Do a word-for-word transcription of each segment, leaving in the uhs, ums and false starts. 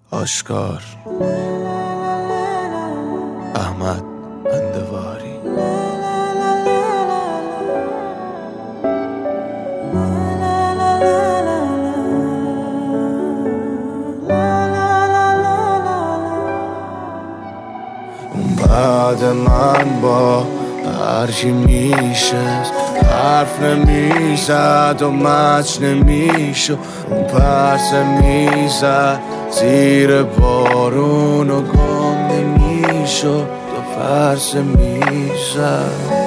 آشکار احمد اندواری. اون بعد من با هرچی میشه حرف نمیزد و مچ نمیشو، اون پرسه میزد زیر بارون و گم نمیشو، دو پرسه میزد.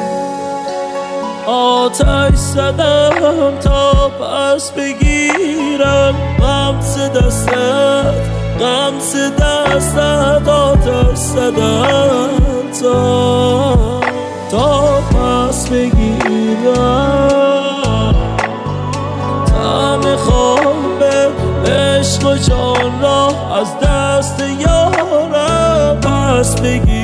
آتش زدم تا پس بگیرم غمز دستت، غمز دستت. آتش زدم تا تا پس بگیرم طعم خواب عشق و جان را از دست یارم پس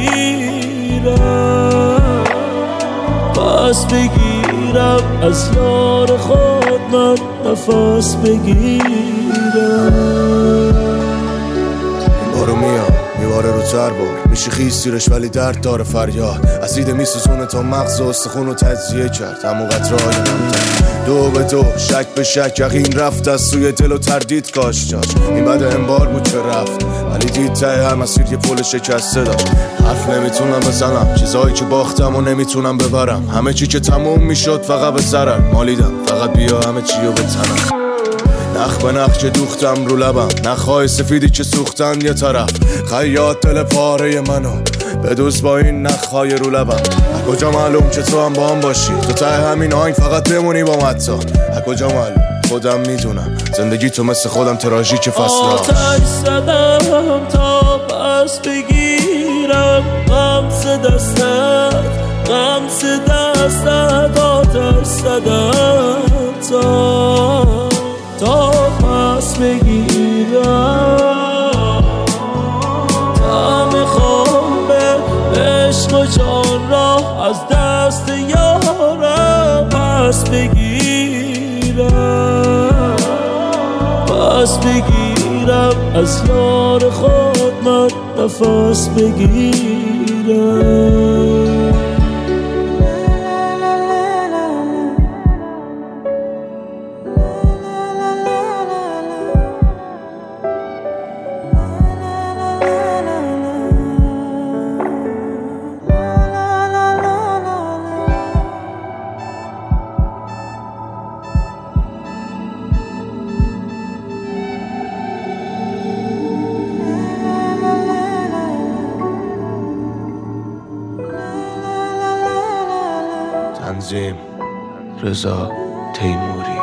بگیرم، پس بگیرم از یار خود من نفس بگیرم. بارو میاد میواره رو تر بار، میشه خیز تیرش ولی درد داره فریاد. اسید میسوزونه تا مغز و استخون رو تجزیه کرد، همون قطرهای نمتر دو به دو شک به شک یقین رفت از سوی دل و تردید کاش جاش. این بعد انبار بود که رفت ولی دید ته هر مسیر یه پل شکسته داشت. حرف نمیتونم بزنم چیزایی که باختم و نمیتونم ببرم، همه چی که تموم میشد فقط به ضرر مالیدم، فقط بیا همه چی رو بتنم. نخ به نخ که دوختم رو لبم، نخهای سفیدی که سوختن یه طرف. خیاط دل پاره منو بدوز با این نخهای رو لبم. از کجا معلوم که تو هم با هم باشی، تو ته همین آهنگ فقط بمونی با متا. از کجا معلوم خودم میدونم زندگی تو مثل خودم تراژیک فصل. آتش زدم تا پس بگیرم غمز دستت، غمز دستت. آتش زدم تا تا پس بگیرم طعم خواب عشق و جان را از دست یارم پس بگیرم، پس بگیرم از یار خود من نفس بگیرم. تنظیم رضا تیموری.